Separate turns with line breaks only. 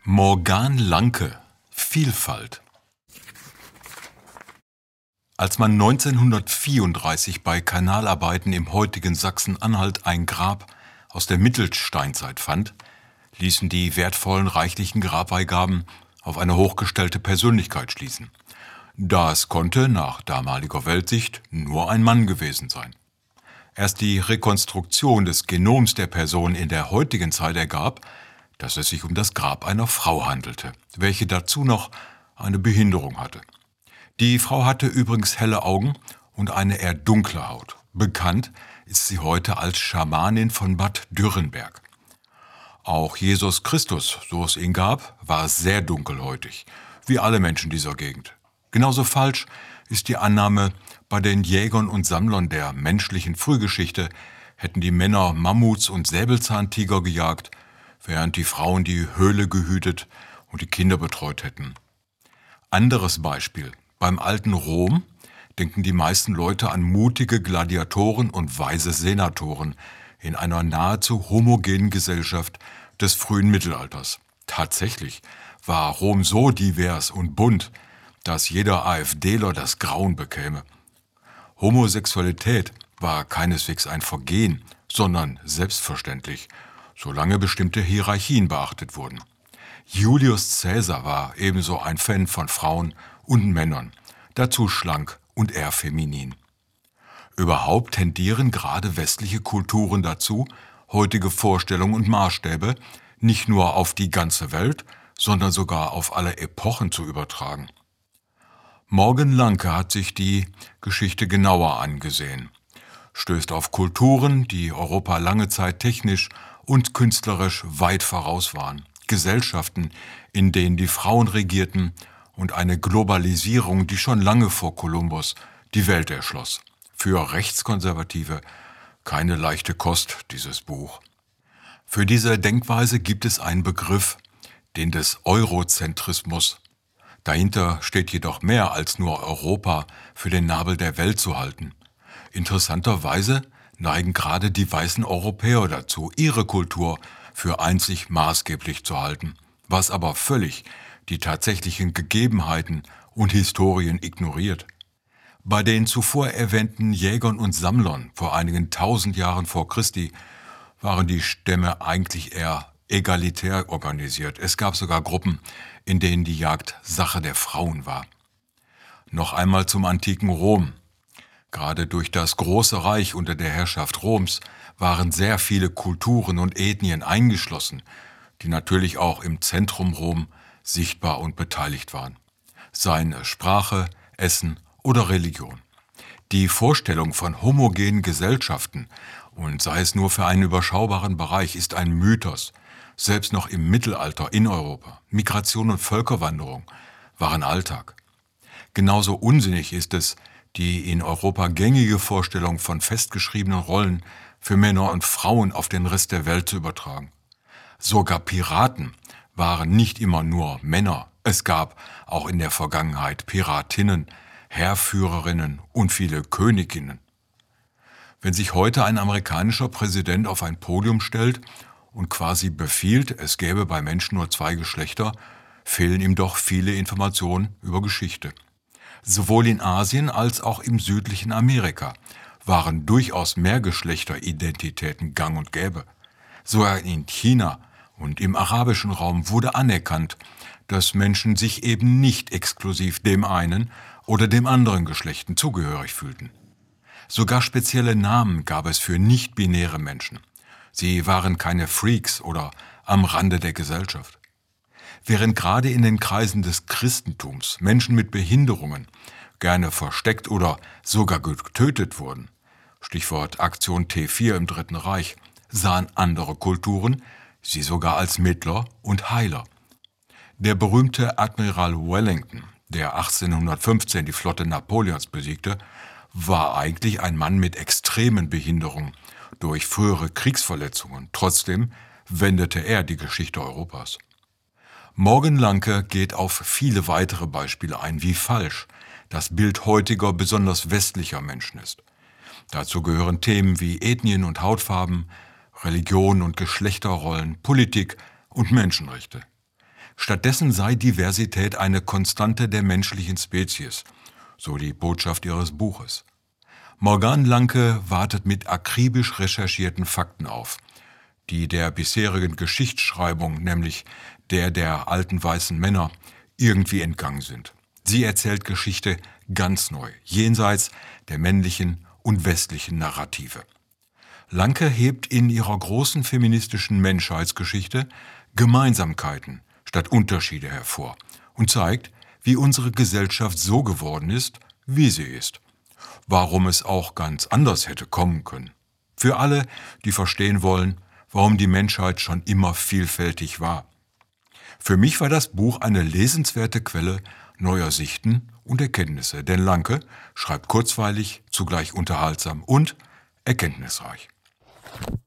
Morgan Lanke, Vielfalt. Als man 1934 bei Kanalarbeiten im heutigen Sachsen-Anhalt ein Grab aus der Mittelsteinzeit fand, ließen die wertvollen reichlichen Grabbeigaben auf eine hochgestellte Persönlichkeit schließen. Das konnte nach damaliger Weltsicht nur ein Mann gewesen sein. Erst die Rekonstruktion des Genoms der Person in der heutigen Zeit ergab, dass es sich um das Grab einer Frau handelte, welche dazu noch eine Behinderung hatte. Die Frau hatte übrigens helle Augen und eine eher dunkle Haut. Bekannt ist sie heute als Schamanin von Bad Dürrenberg. Auch Jesus Christus, so es ihn gab, war sehr dunkelhäutig, wie alle Menschen dieser Gegend. Genauso falsch ist die Annahme, bei den Jägern und Sammlern der menschlichen Frühgeschichte hätten die Männer Mammuts und Säbelzahntiger gejagt, während die Frauen die Höhle gehütet und die Kinder betreut hätten. Anderes Beispiel: Beim alten Rom denken die meisten Leute an mutige Gladiatoren und weise Senatoren in einer nahezu homogenen Gesellschaft des frühen Mittelalters. Tatsächlich war Rom so divers und bunt, dass jeder AfDler das Grauen bekäme. Homosexualität war keineswegs ein Vergehen, sondern selbstverständlich, solange bestimmte Hierarchien beachtet wurden. Julius Caesar war ebenso ein Fan von Frauen und Männern, dazu schlank und eher feminin. Überhaupt tendieren gerade westliche Kulturen dazu, heutige Vorstellungen und Maßstäbe nicht nur auf die ganze Welt, sondern sogar auf alle Epochen zu übertragen. Morgan Lanke hat sich die Geschichte genauer angesehen, stößt auf Kulturen, die Europa lange Zeit technisch und künstlerisch weit voraus waren, Gesellschaften, in denen die Frauen regierten und eine Globalisierung, die schon lange vor Kolumbus die Welt erschloss. Für Rechtskonservative keine leichte Kost, dieses Buch. Für diese Denkweise gibt es einen Begriff, den des Eurozentrismus. Dahinter steht jedoch mehr als nur Europa für den Nabel der Welt zu halten. Interessanterweise neigen gerade die weißen Europäer dazu, ihre Kultur für einzig maßgeblich zu halten, was aber völlig die tatsächlichen Gegebenheiten und Historien ignoriert. Bei den zuvor erwähnten Jägern und Sammlern vor einigen 1000 Jahren vor Christi waren die Stämme eigentlich eher egalitär organisiert. Es gab sogar Gruppen, in denen die Jagd Sache der Frauen war. Noch einmal zum antiken Rom. Gerade durch das Große Reich unter der Herrschaft Roms waren sehr viele Kulturen und Ethnien eingeschlossen, die natürlich auch im Zentrum Rom sichtbar und beteiligt waren. Seien es Sprache, Essen oder Religion. Die Vorstellung von homogenen Gesellschaften, und sei es nur für einen überschaubaren Bereich, ist ein Mythos. Selbst noch im Mittelalter in Europa. Migration und Völkerwanderung waren Alltag. Genauso unsinnig ist es, die in Europa gängige Vorstellung von festgeschriebenen Rollen für Männer und Frauen auf den Rest der Welt zu übertragen. Sogar Piraten waren nicht immer nur Männer. Es gab auch in der Vergangenheit Piratinnen, Heerführerinnen und viele Königinnen. Wenn sich heute ein amerikanischer Präsident auf ein Podium stellt und quasi befiehlt, es gäbe bei Menschen nur 2 Geschlechter, fehlen ihm doch viele Informationen über Geschichte. Sowohl in Asien als auch im südlichen Amerika waren durchaus Mehrgeschlechteridentitäten gang und gäbe. Sogar in China und im arabischen Raum wurde anerkannt, dass Menschen sich eben nicht exklusiv dem einen oder dem anderen Geschlechten zugehörig fühlten. Sogar spezielle Namen gab es für nicht-binäre Menschen. Sie waren keine Freaks oder am Rande der Gesellschaft. Während gerade in den Kreisen des Christentums Menschen mit Behinderungen gerne versteckt oder sogar getötet wurden, Stichwort Aktion T4 im Dritten Reich, sahen andere Kulturen sie sogar als Mittler und Heiler. Der berühmte Admiral Wellington, der 1815 die Flotte Napoleons besiegte, war eigentlich ein Mann mit extremen Behinderungen durch frühere Kriegsverletzungen. Trotzdem wendete er die Geschichte Europas. Morgan Lanke geht auf viele weitere Beispiele ein, wie falsch das Bild heutiger, besonders westlicher Menschen ist. Dazu gehören Themen wie Ethnien und Hautfarben, Religion und Geschlechterrollen, Politik und Menschenrechte. Stattdessen sei Diversität eine Konstante der menschlichen Spezies, so die Botschaft ihres Buches. Morgan Lanke wartet mit akribisch recherchierten Fakten auf, die der bisherigen Geschichtsschreibung, nämlich der alten weißen Männer, irgendwie entgangen sind. Sie erzählt Geschichte ganz neu, jenseits der männlichen und westlichen Narrative. Lanke hebt in ihrer großen feministischen Menschheitsgeschichte Gemeinsamkeiten statt Unterschiede hervor und zeigt, wie unsere Gesellschaft so geworden ist, wie sie ist. Warum es auch ganz anders hätte kommen können. Für alle, die verstehen wollen, warum die Menschheit schon immer vielfältig war. Für mich war das Buch eine lesenswerte Quelle neuer Sichten und Erkenntnisse, denn Lanke schreibt kurzweilig, zugleich unterhaltsam und erkenntnisreich.